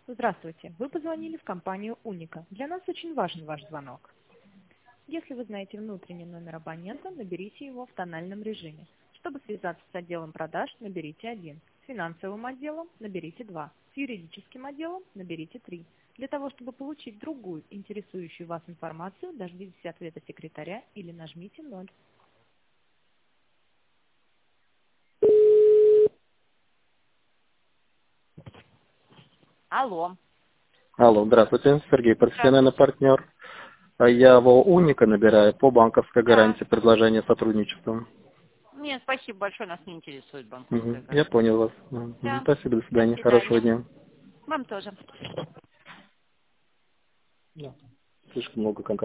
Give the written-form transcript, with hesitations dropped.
Здравствуйте, вы позвонили в компанию «Уника». Для нас очень важен ваш звонок. Если вы знаете внутренний номер абонента, наберите его в тональном режиме. Чтобы связаться с отделом продаж, наберите 1. С финансовым отделом наберите 2. С юридическим отделом наберите 3. Для того, чтобы получить другую интересующую вас информацию, дождитесь ответа секретаря или нажмите 0. Алло. Алло, здравствуйте, Сергей, профессиональный партнер. Я его Уника набираю по банковской Да. гарантии предложения сотрудничества. Нет, спасибо большое, нас не интересует банковская Я гарантия. понял вас. Да. Спасибо, до До свидания, хорошего свидания. дня. Вам тоже. Слишком много контактов.